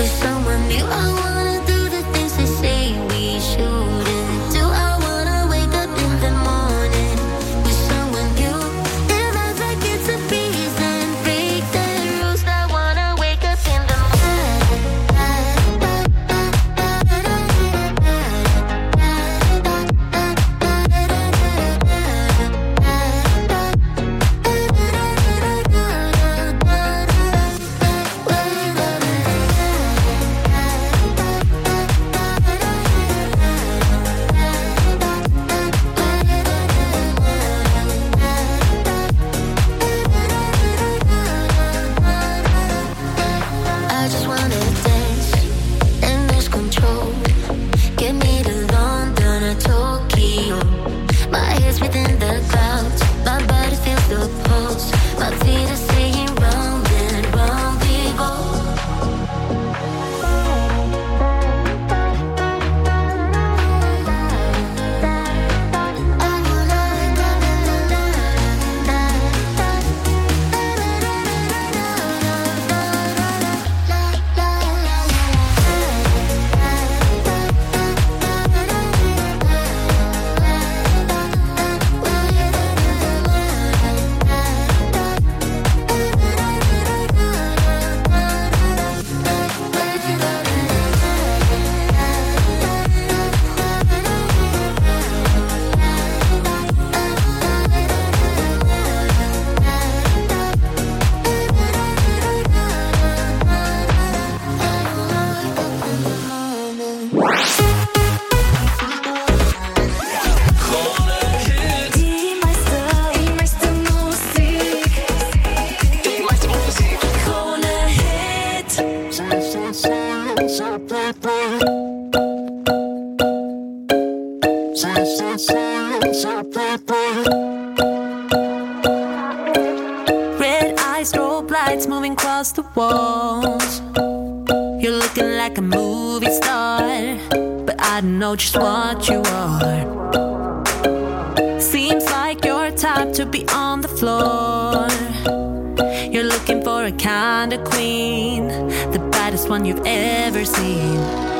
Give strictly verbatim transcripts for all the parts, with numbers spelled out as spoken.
Red eyes, strobe lights moving across the walls. You're looking like a movie star, but I don't know just what you are. Seems like your type to be on the floor. You're looking for a kind of queen, the baddest one you've ever seen.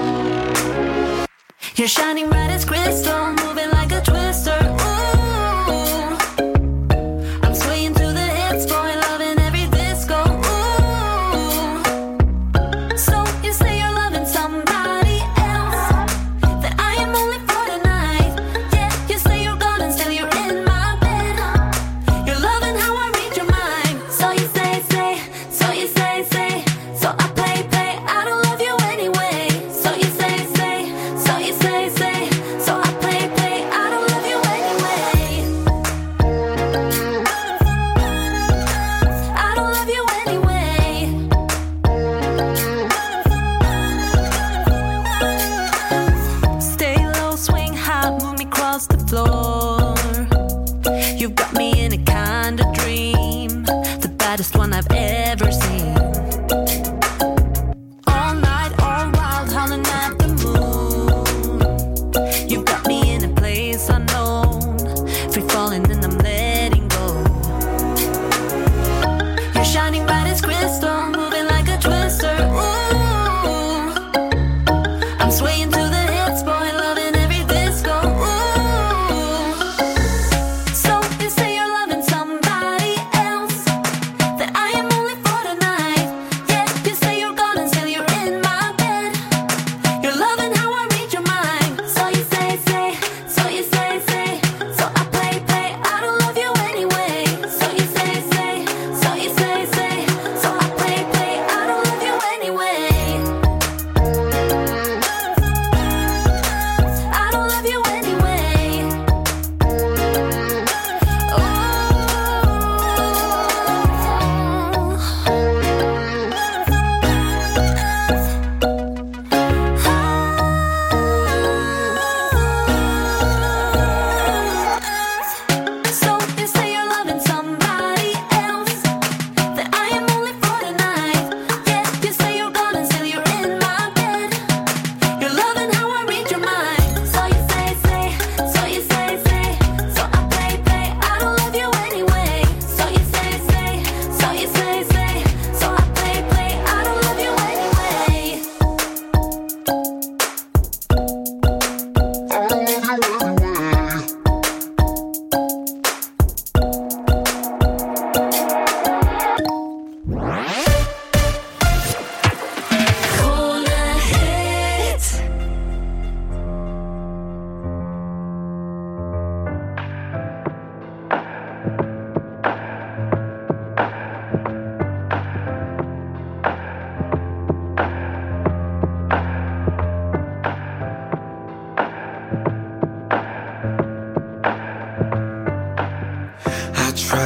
You're shining bright as crystal, moving like a twister. Ooh, I'm swaying to the hits, falling love in every disco. Ooh, so you say you're loving somebody else, that I am only for tonight. Yeah, you say you're gone and still you're in my bed. You're loving how I read your mind. So you say, say, so you say, say, so I play, play, I don't love you anyway. So you say, say, so you say, say, so I play, play, I don't love you anyway.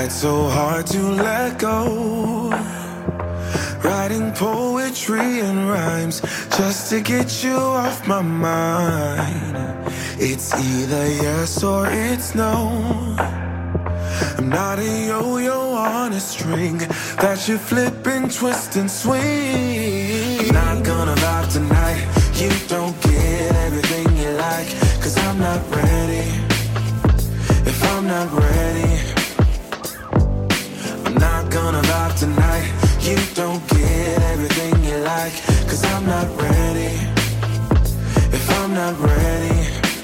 So hard to let go. Writing poetry and rhymes just to get you off my mind. It's either yes or it's no. I'm not a yo-yo on a string that you flip and twist and swing. Not gonna vibe tonight. You don't get everything you like, cause I'm not ready. If I'm not ready, not gonna vibe tonight. You don't get everything you like, cause I'm not ready. If I'm not ready,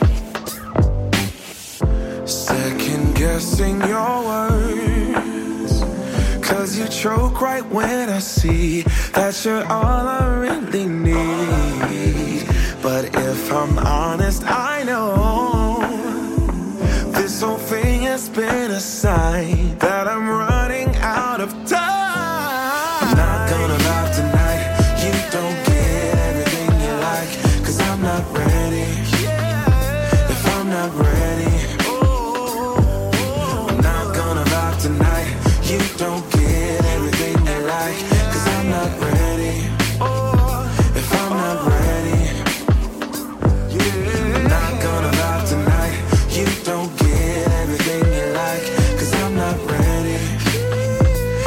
second guessing your words, cause you choke right when I see that you're all I really need. But if I'm honest, I know this whole thing has been a sign that I'm running out of time. I'm not gonna vibe tonight. You don't get everything you like, cause I'm not ready. If I'm not ready, I'm not gonna vibe tonight. You don't get everything you like, cause I'm not ready. If I'm not ready, I'm not gonna vibe tonight. You don't get everything you like, cause I'm not ready.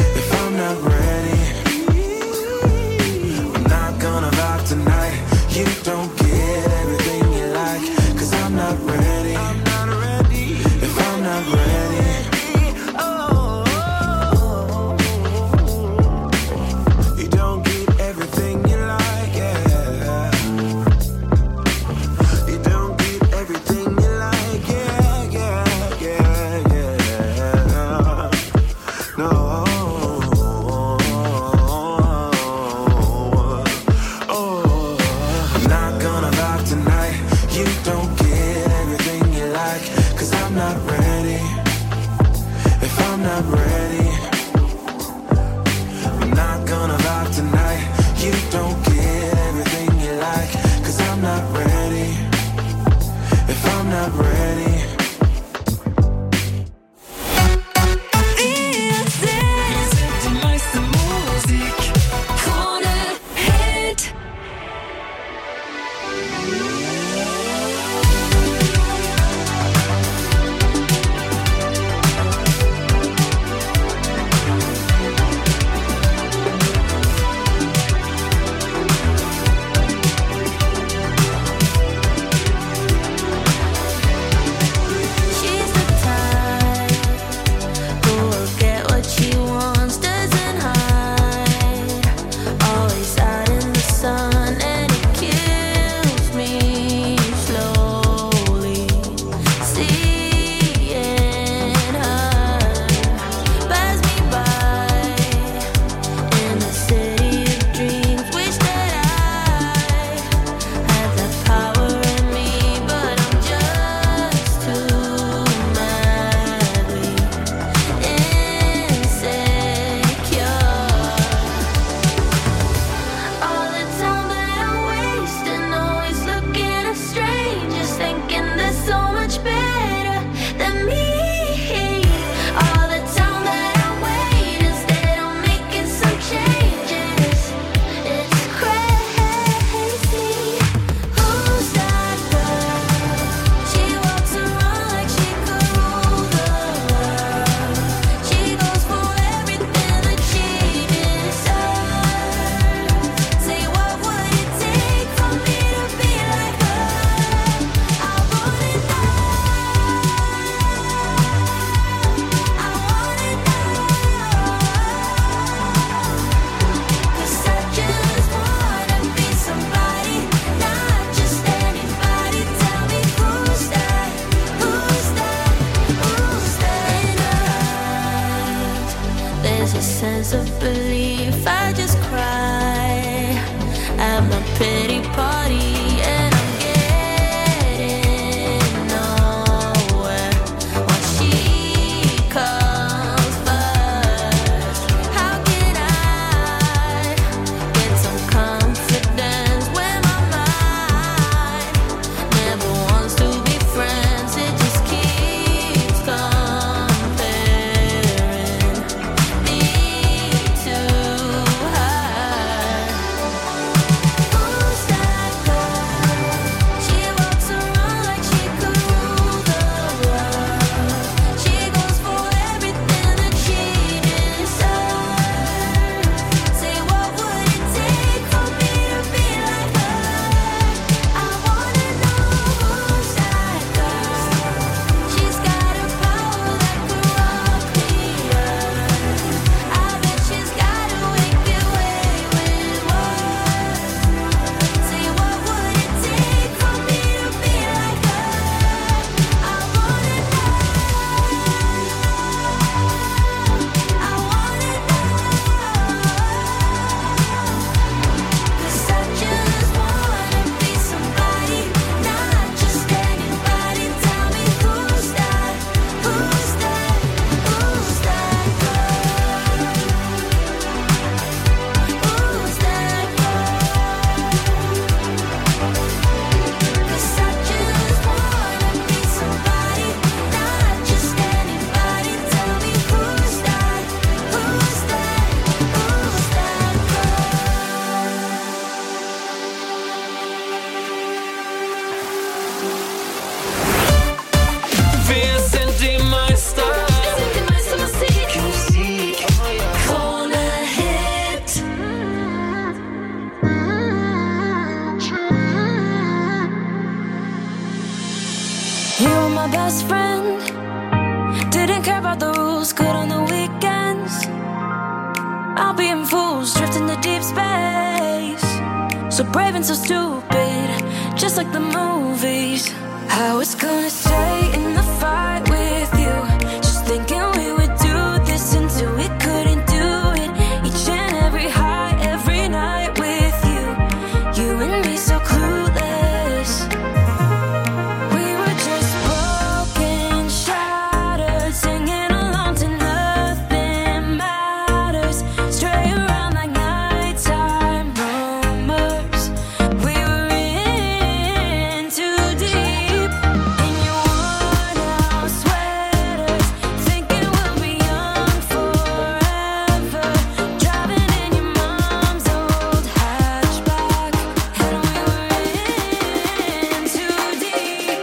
best friend. Didn't care about the rules, good on the weekends. I'll be in fools, drifting to deep space. So brave and so stupid, just like the movies. I was gonna stay in the fight with you, just thinking we would do this until we couldn't do it. Each and every high, every night with you, you and me so clueless. We were just broken, shattered, singing along to nothing matters. Stray around like nighttime rumors. We were in too deep. In your worn out sweaters, thinking we'll be young forever. Driving in your mom's old hatchback, and we were in too deep.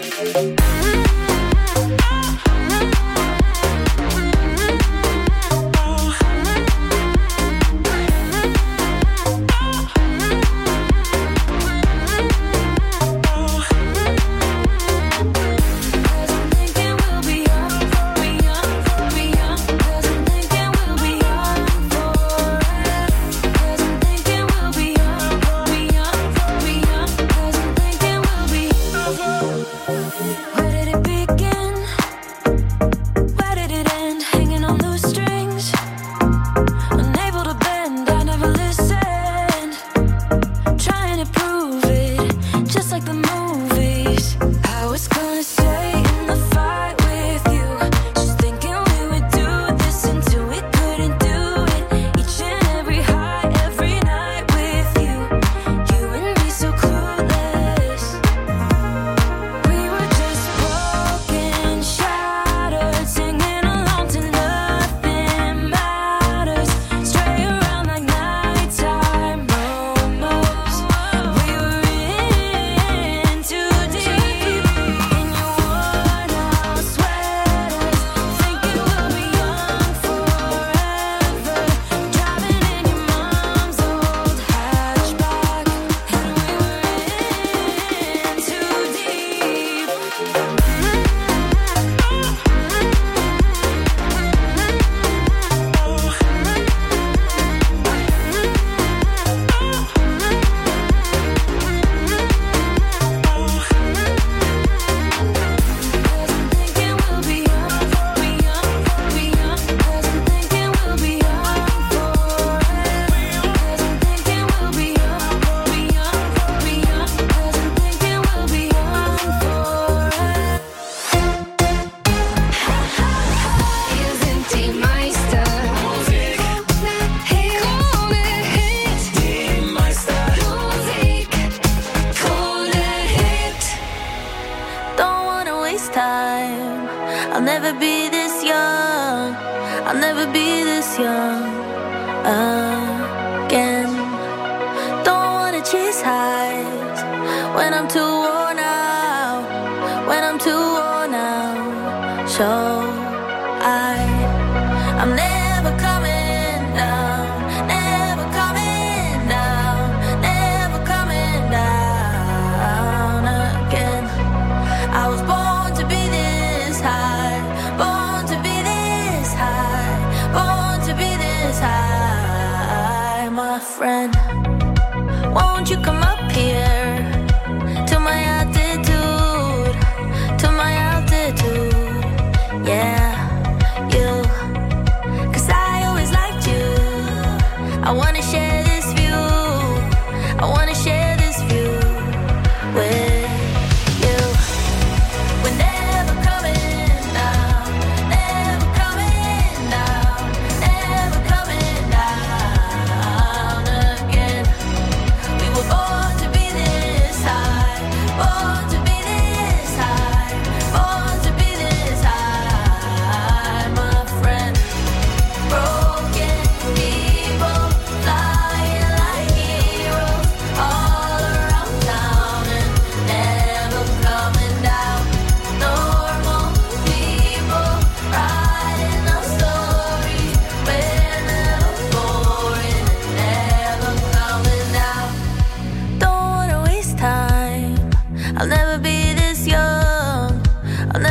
Cause I'm thinking we'll be young, be young, be young. Cause I'm thinking we'll be young forever. Cause I'm thinking we'll be young, be young, be young. Cause I'm thinking we'll be. Where did it begin? Where did it end? Hanging on loose strings, unable to bend. I never listened, trying to prove it, just like the movies. I was gonna stay in the fight with you, just thinking we would do this until we couldn't do it. Each and every high, every night with you, you and me so clueless. We were just broken, shattered, singing along to nothing matters. Stray around like nighttime rumors. We were in too deep. In your worn out sweaters, thinking we'll be young forever. Driving in your mom's old hatchback, and we were in too deep. Cause I'm thinking we'll be young, be young, be young. Cause I'm thinking we'll be young forever. Cause I'm thinking we'll be young, be young, be young. Cause I'm thinking we'll be young forever. Wir sind die Meister. Musik. Krone Hit. Die Meister. Musik. Krone Hit. Don't wanna waste time. I'll never be this young. I'll never be this young again. Don't wanna chase highs when I'm too worn out. When I'm too worn out. So I, I'm never coming down. Never coming down. Never coming down again. I was born to be this high, born to be this high, born to be this high, my friend. Won't you come up here to my altitude, to my altitude, yeah, you. Cause I always liked you. I wanna share this view, I wanna share this view with you. We're never coming down, never coming down, never coming down again. We were born to be this high, born to be this high, born to be this high, my friend. Broken people flying like heroes all around town and never coming down. Normal people writing our stories, we're never boring and never coming down. Don't wanna waste time. I'll never be this young. I'll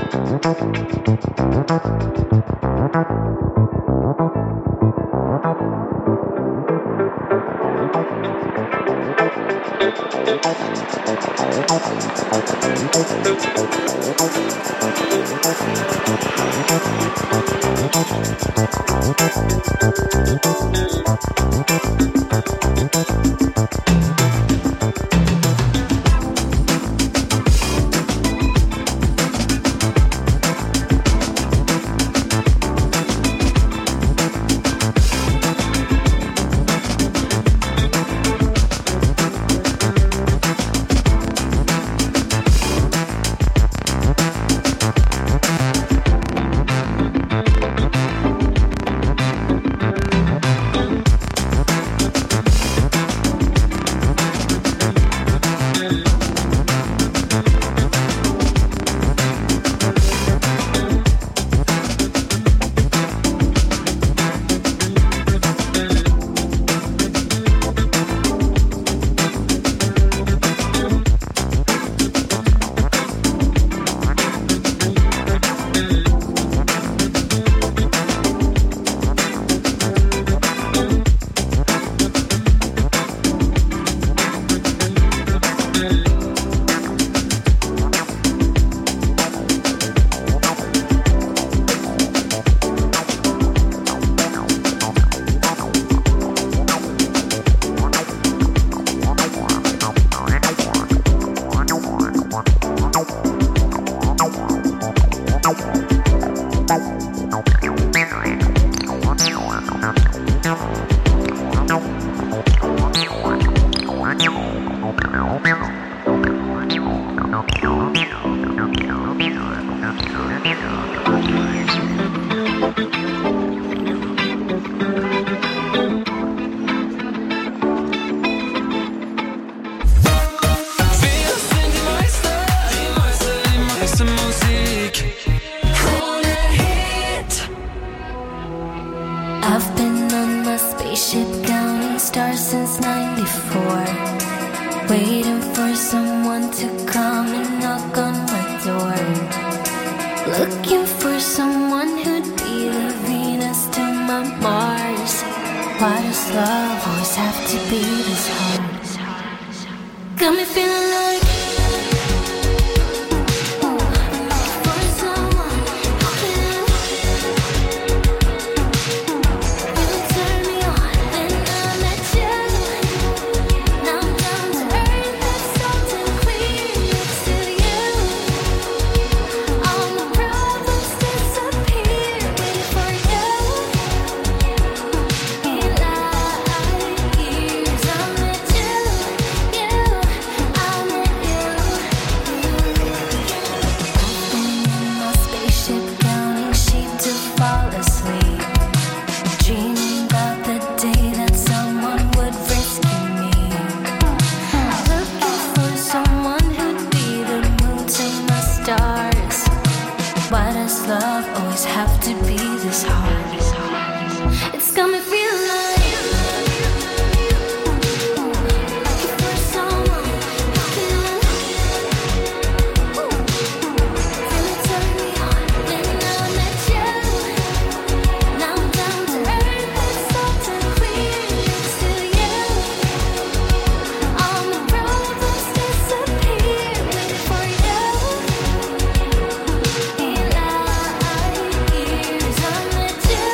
I've been on my spaceship counting stars since ninety-four, waiting for someone to come and knock on my door, looking for someone who'd be the Venus to my Mars. Why does love always have to be this hard? Got me feeling like I'm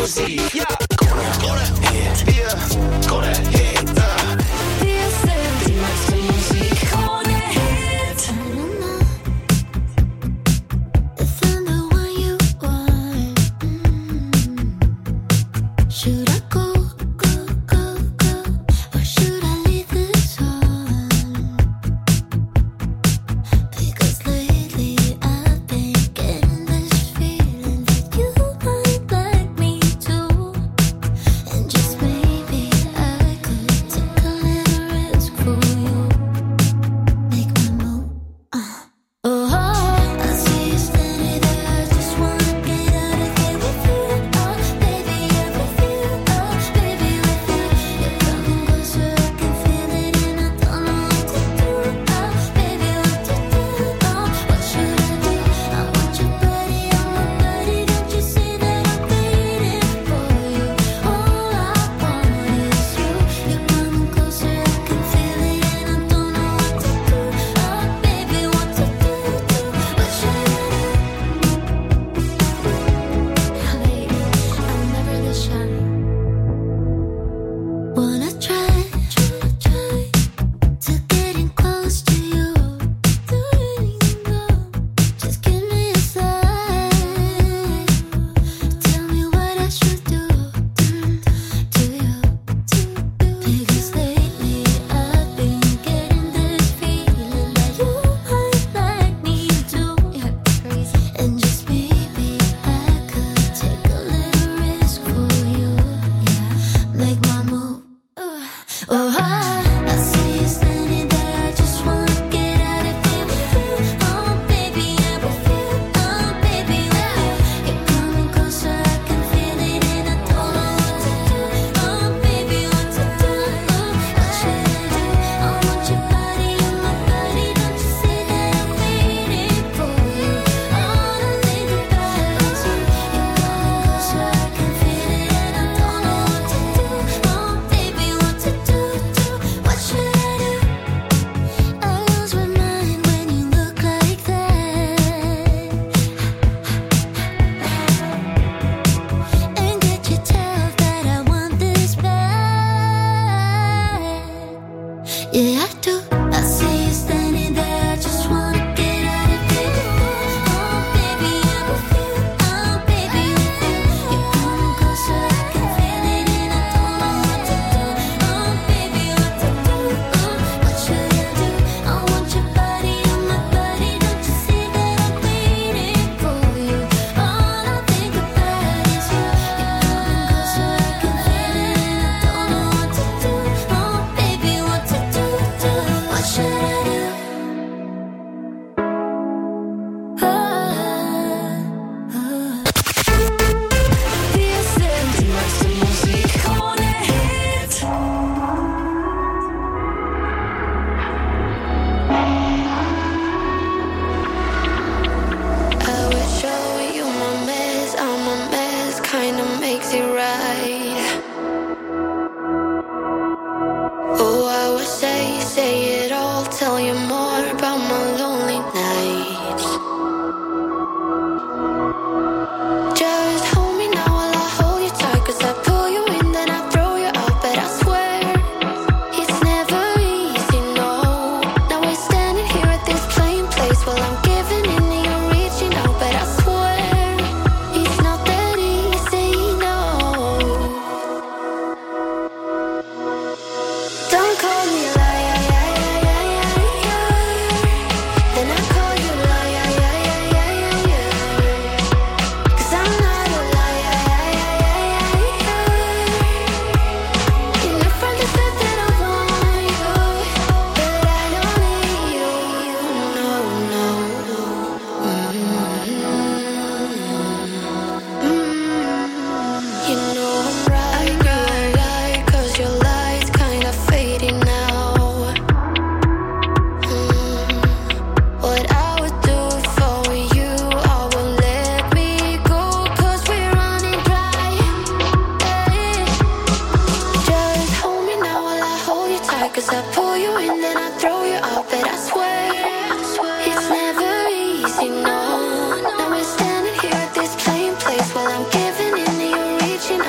musik. Ja, Krone Hit. Wir Krone Hit. Wir sind die meiste Musik. Krone Hit. If I'm the one you want, should I go, go, go, go, or should I leave this on? Because lately I've been getting this feeling that you might like me too, and just maybe I could take a little risk for you, make my move. Uh. Oh, I see you standing there. I just wanna get out of here with you. Oh, baby, I'm with you. Oh, baby, with you. You're coming closer, I can feel it, and I don't know what to do. Oh, baby, what to do? Oh, what should I do? I want your body on my body. Don't you see that I'm waiting for you? All I want is you. You're coming closer, I can feel it, and I don't know what to do. Oh, baby, what to do? What should I do? Lady, I'm never this shy. Wanna try, try, try to getting close to you. Do anything, girl. Just give me a sign. Tell me what I should do to you, to you. Because lately I've been getting this feeling that you might like me too. Crazy. And just maybe I could take a little risk for you. Make my move. Oh, I see you standing there. I just wanna get out of here with you. Oh, baby, I'm with you. Oh, baby, with you. You're coming closer, I can feel it, and I don't know what to do. Oh, baby, what to do? Oh, what should I do? I want your body on my body. Don't you see that I'm waiting for you? All I think about is you. You're coming closer, I can feel it, and I don't know what to do. Oh, baby, what to do? What should I do? I lose my mind when you look like that, and get you tell that I want this back. Yeah, I do. I see you standing there. I just wanna get out of here. Oh, baby, I'm with you. Oh, baby, with you. You're coming closer, I can feel it, and I don't know what to do. Oh, baby, what to do? Oh, what should I do? I want your body on my body. Don't you see that I'm waiting for you? All I think about is you. You're coming closer, I can feel it, and I don't know what to do. Oh, baby, what to do? Do what should I do? Oh, oh. Wir sind die meiste Musik. Krone Hit. I would show you my mess, I'm a mess, kinda makes it right. Oh, I would say, say it all, tell you more about my lonely nights. Just hold me now while I hold you tight, 'cause I pull you in, then I throw you out, but I swear it's never easy, no. Now we're standing here at this plain place while I'm giving in and you're reaching out, but I swear it's not that easy, no. Don't call me liar, then I call you liar, 'cause I'm not a liar. You know from the start that I want you, but I don't need you. No, no, no. You know I'm right, right, right, 'cause your light's kinda fading now. What I would do for you, I won't let me go, 'cause we're running dry. Just hold me now while I hold you tight, 'cause I pull you in, then I throw you out, but I swear it's never easy, no. Now we're standing here at this plain place while I'm giving in and you're reaching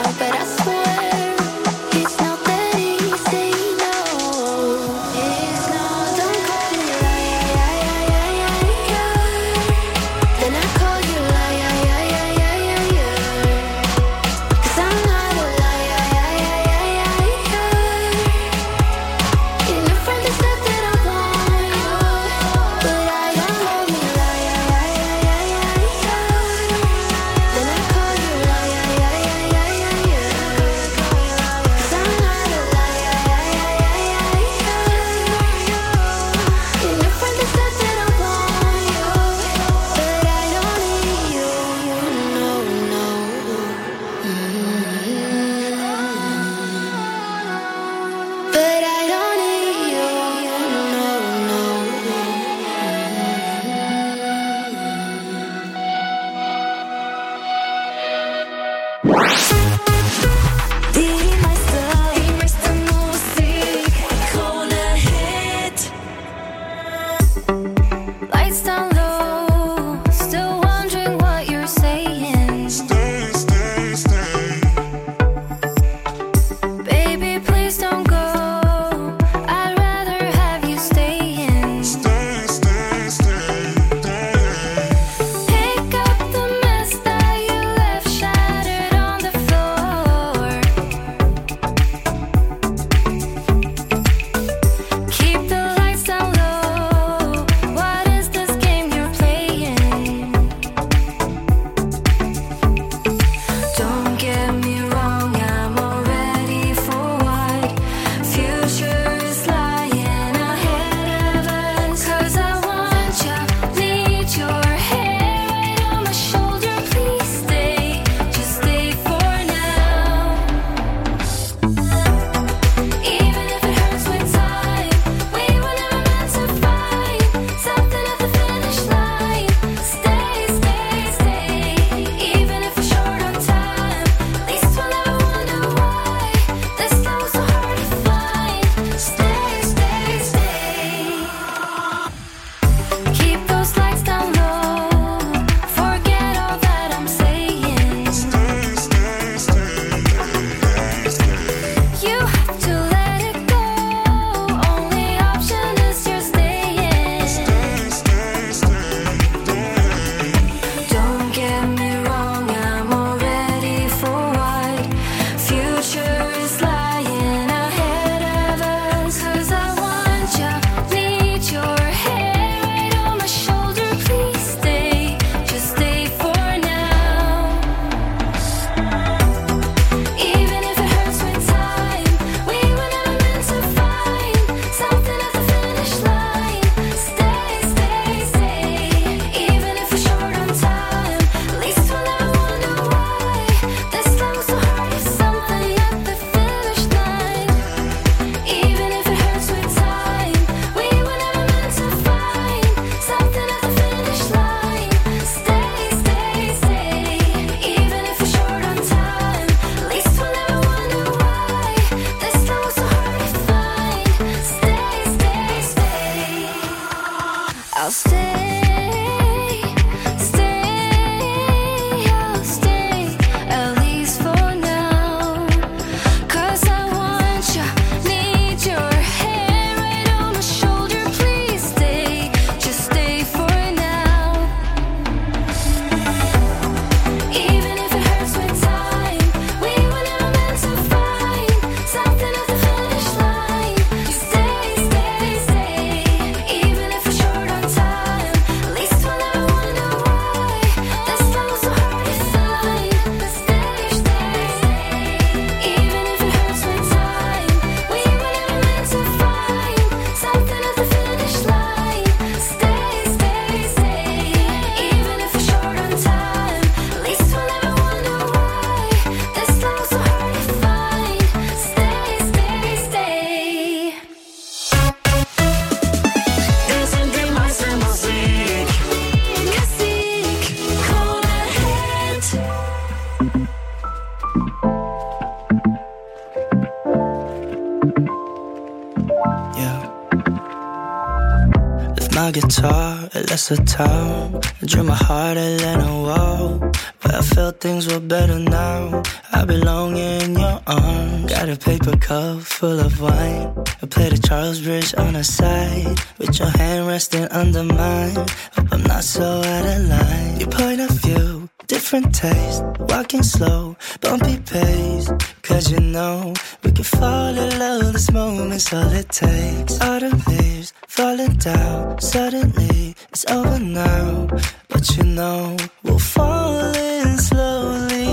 my guitar at Leicester Town. I drew my heart at Lennon Wall, but I felt things were better now. I belong in your arms. Got a paper cup full of wine. I play the Charles Bridge on the side, with your hand resting under mine. Hope I'm not so out of line. Your point of view, different taste. Walking slow, bumpy pace. Cause you know we can fall in love. This moment's all it takes. Autumn leaves falling down. Suddenly it's over now. But you know we'll fall in slowly.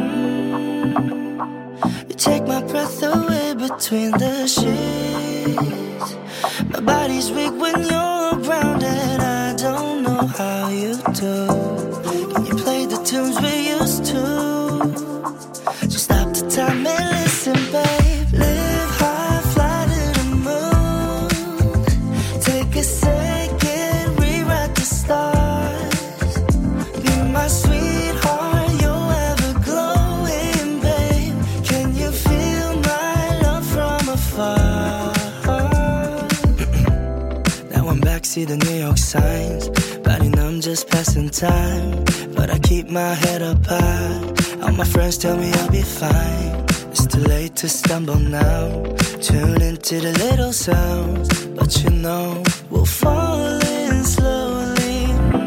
You take my breath away between the sheets. My body's weak when you're around, and I don't know how you do. Can you play the tunes we used to? Just stop the time and listen, babe. Live high, fly to the moon. Take a second, rewrite the stars. Be my sweetheart, you're ever glowing, babe. Can you feel my love from afar? Now I'm back, see the New York signs. Body numb, just passing time. But I keep my head up high. All my friends tell me I'll be fine. It's too late to stumble now. Tune into the little sounds. But you know we'll fall in slowly.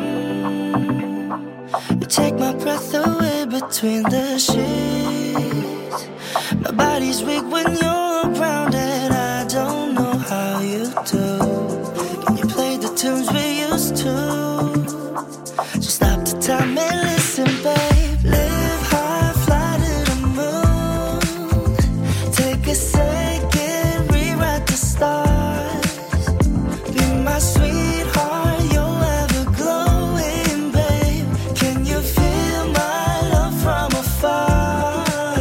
You take my breath away between the sheets. My body's weak when you're around, and I don't know how you do. Can you play the tunes we used to? Just stop the time and listen, babe. Live high, fly to the moon. Take a second, rewrite the stars. Be my sweetheart, you're ever glowing, babe. Can you feel my love from afar?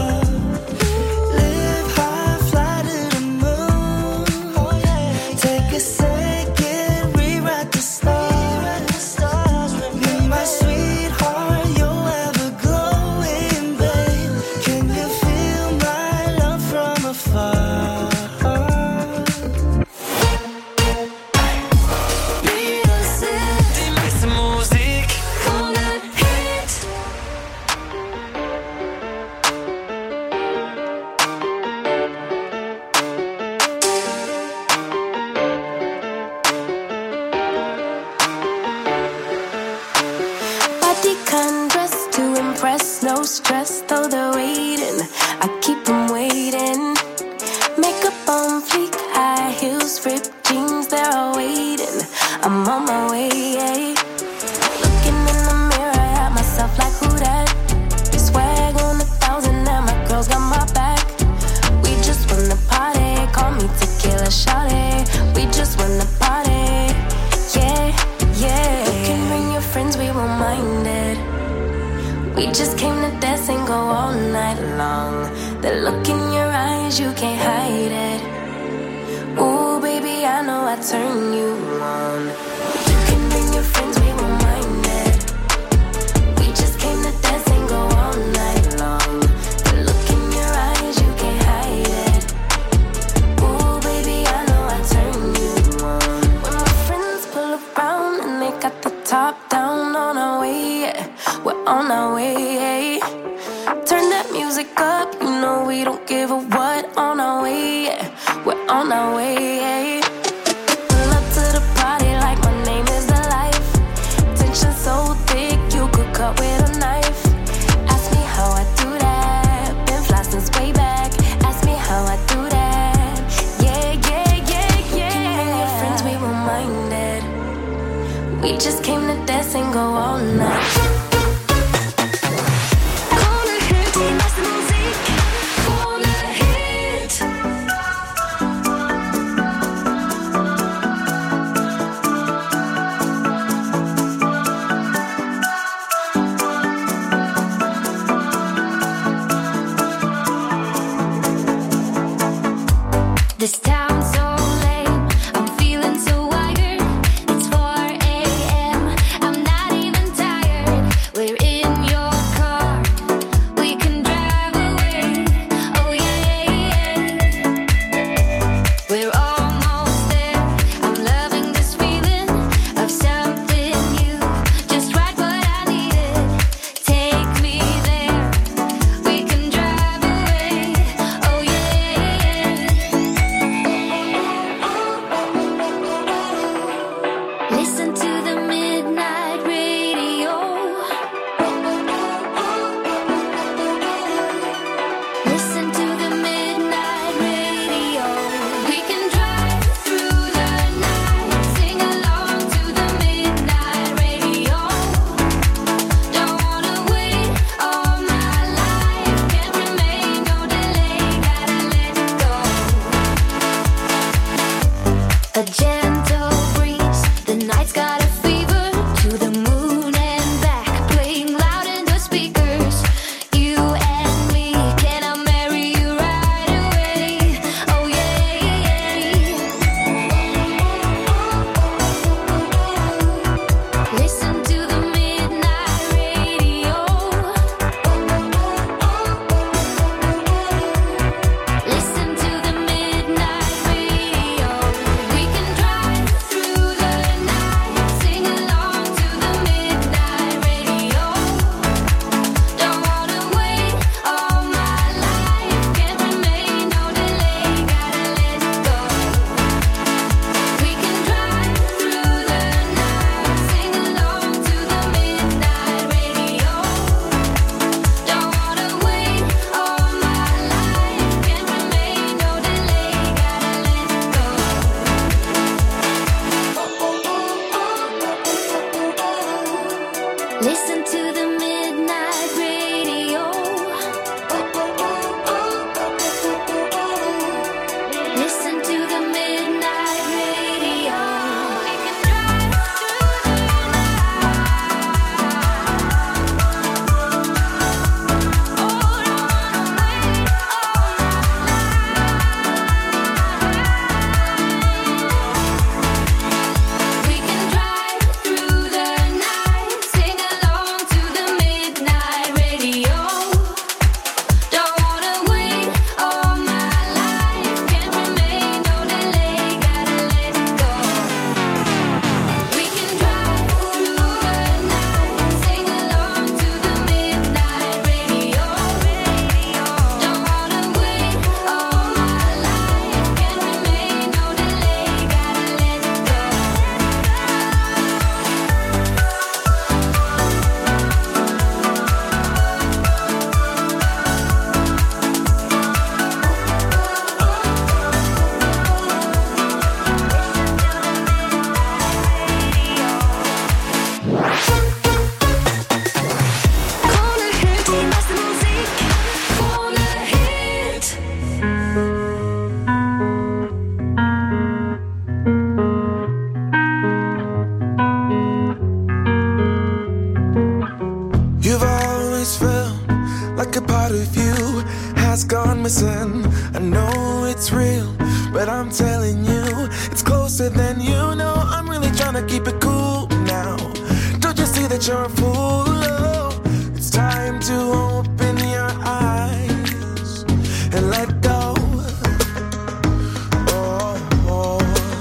Live high, fly to the moon. Take a second, rewrite the stars. Be my sweetheart, you're ever glowing, babe. Can you feel my love from afar? Music, Diese Musik. gonna hit. Body can dress to impress, no stress, though they're waiting. I keep them waiting. Makeup on fleek, high heels, ripped jeans, they're all waiting. I'm on my way. Looking in the mirror at myself like who that? Swag on a thousand and my girls got my back. We just wanna party, call me tequila shawty. We just wanna party, yeah, yeah. You can bring your friends, we won't mind it. We just came to dance and go all night long. The look in your eyes, you can't hide it. Ooh, baby, I know I turn you on. You can bring your friends, we won't mind it. We just came to dance and go all night long. The look in your eyes, you can't hide it. Ooh, baby, I know I turn you on. When my friends pull around and they got the top down, on our way, yeah. We're on our way. Turn that music up, you know we don't give a what. On our way, yeah. We're on our way. Pull up to the party like my name is the life. Tension so thick, you could cut with a knife. Ask me how I do that. Been fly since way back. Ask me how I do that. Yeah, yeah, yeah, yeah. You can bring your friends, we won't mind it. We just came to dance and go all night. Gonna hit, that's the music. Gonna hit. This town's so lame, I'm feeling so wired. It's four a.m., I'm not even tired. We're in your car, we can drive away. Oh yeah, yeah. We're almost there, I'm loving this feeling. A it's real, but I'm telling you, it's closer than you know. I'm really trying to keep it cool now. Don't you see that you're a fool? Oh, it's time to open your eyes and let go. Oh, oh.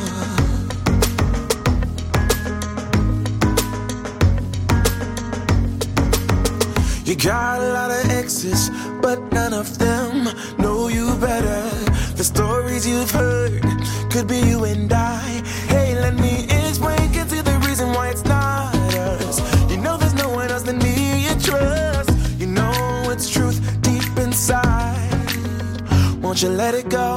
You got a lot of exes, but none of them know you better. The stories you've heard could be you and I. Hey, let me explain, get to the reason why it's not us. You know there's no one else than me you trust. You know it's truth deep inside. Won't you let it go?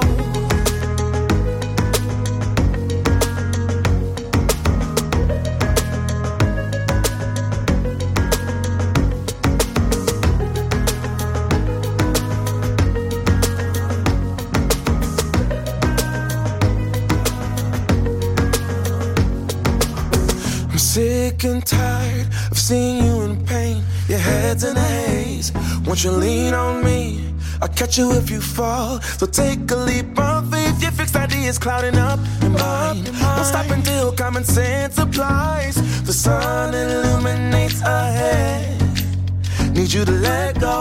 Sick and tired of seeing you in pain. Your head's in a haze. Won't you lean on me? I'll catch you if you fall. So take a leap of faith. Your fixed ideas clouding up your mind. Don't stop until common sense applies. The sun illuminates ahead. Need you to let go.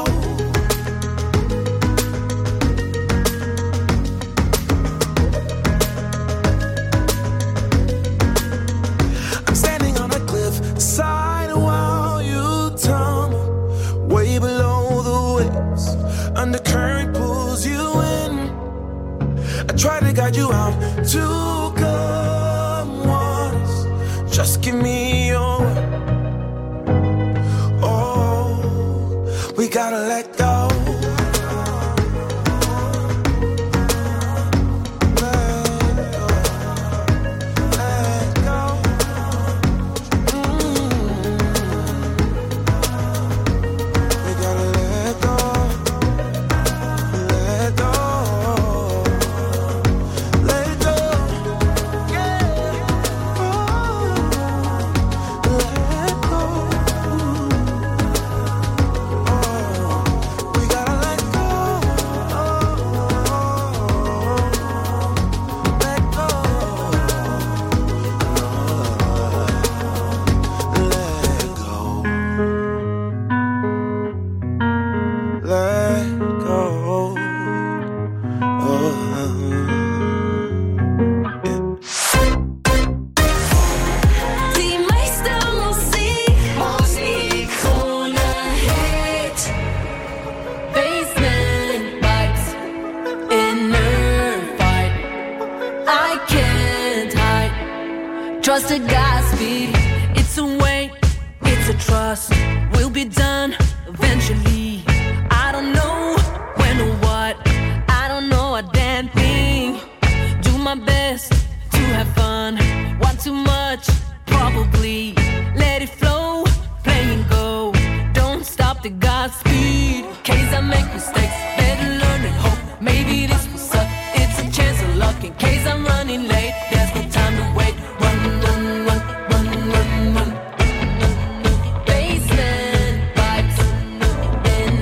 Side while you tumble, way below the waves. Undercurrent pulls you in. I try to guide you out to calm waters. Just give me your word. Oh, we gotta let go. Trust a Godspeed. It's a wait, it's a trust. We'll be done eventually. I don't know when or what. I don't know a damn thing. Do my best to have fun. Want too much? Probably. Let it flow, play and go. Don't stop the Godspeed. Case I make mistakes, better learn and hope. Maybe this will suck. It's a chance of luck. In case I'm running late, there's no time to wait. Run, run, run, run, run, run. Basement vibes in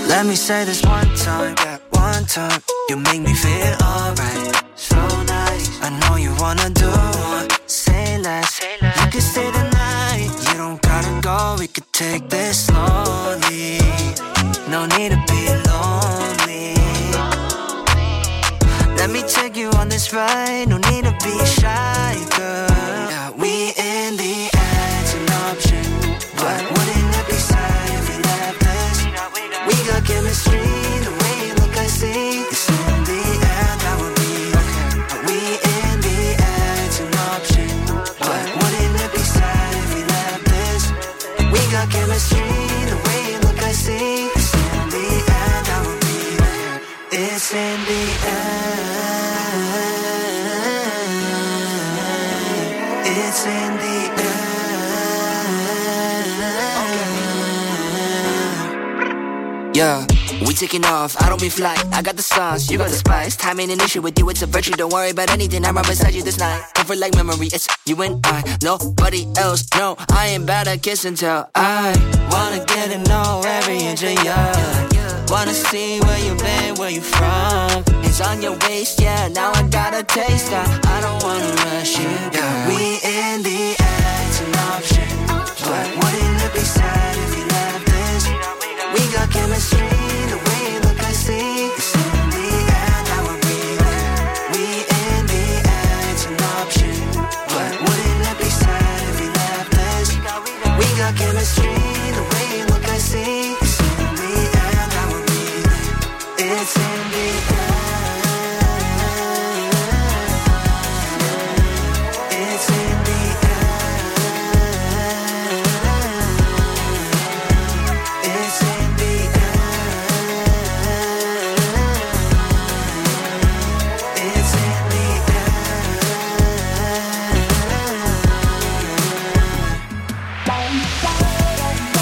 Let me say this one time, yeah, one time. You make me feel alright, so nice. I know you wanna do more, say less. You can stay the night, you don't gotta go. We could take this slowly. No need to be lonely. Let me take you on this ride. No need to be shy, girl. Yeah, we in the air, it's an option. But wouldn't it be sad if we left this? We got chemistry, the way you look I see. It's in the air, that would be okay. We in the air, it's an option. But wouldn't it be sad if we left this? We got chemistry, the way you look I see. It's in the air, that would be okay. It's in the air. It's in the air. Yeah, we taking off, I don't be fly. I got the sauce, you got the spice. Time ain't an issue with you, it's a virtue. Don't worry about anything, I'm right beside you this night. Comfort like memory, it's you and I. Nobody else, no, I ain't bad at kiss and tell. I wanna get to know every inch of you. Wanna see where you been, where you from. It's on your waist, yeah, now I got a taste that. I don't wanna rush you, yeah. We in the air, it's an option. But wouldn't it be sad if you left this? We got chemistry, the way you look I see. It's in the air, that would be there. We in the air, it's an option. But wouldn't it be sad if you left this? We got chemistry, the way you look I see. It's in the air, that would be there. It's in the air. It's in the air. It's in the air. It's in the air.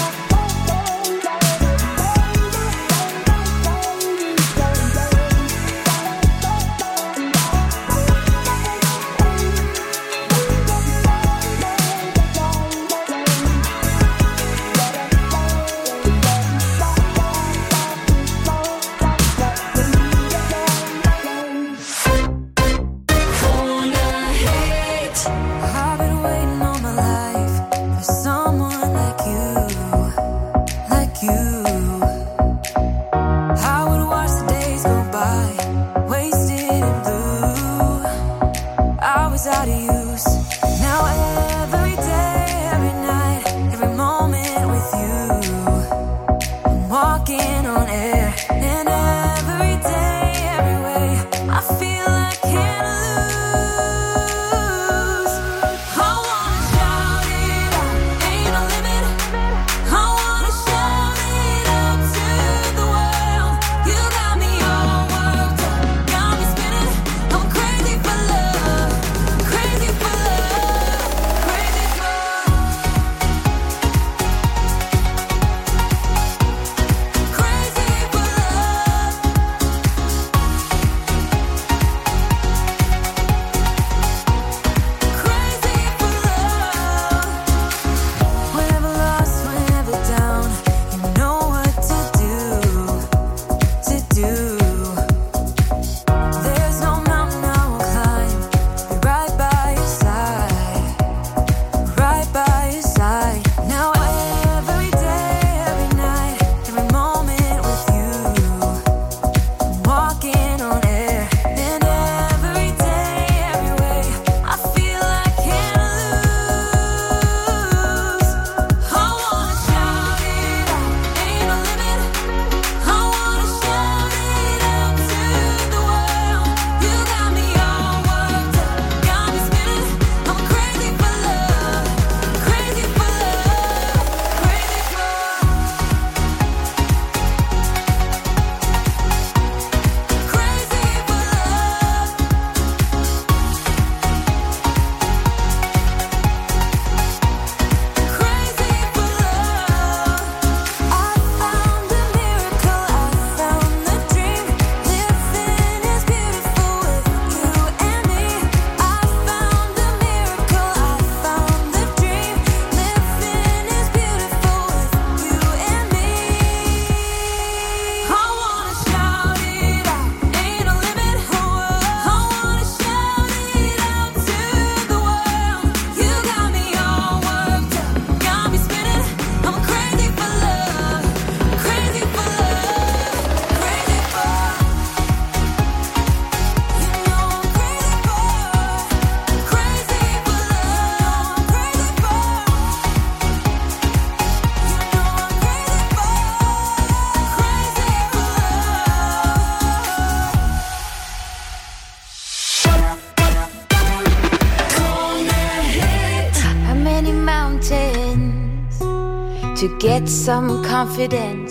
to get some confidence?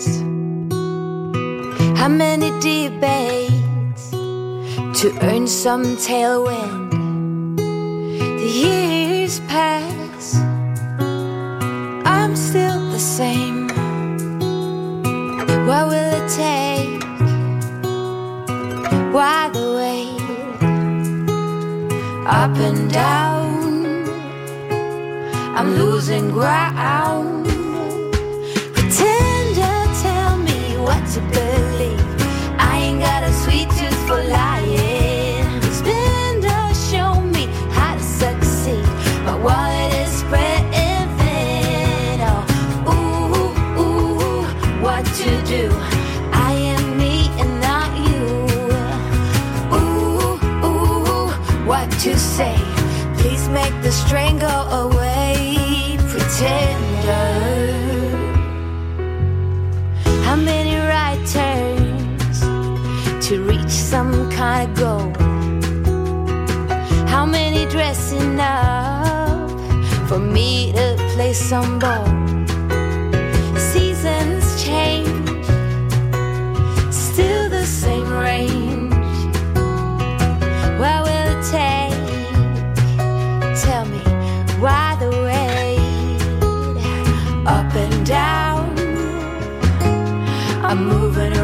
How many debates to earn some tailwind? The years pass, I'm still the same. What will it take? Why the wait? Up and down, I'm losing ground. Pretender, tell me what to believe. I ain't got a sweet tooth for lying. Spender, show me how to succeed. My wallet is spreading thin. Oh, ooh, ooh, what to do? I am me and not you. Ooh, ooh, what to say? Please make the strain go away. Pretender. How many right turns to reach some kind of goal? How many dressing up for me to play some ball? Seasons change, still the same range. What will it take? Tell me, why the wait? Up and down, I'm moving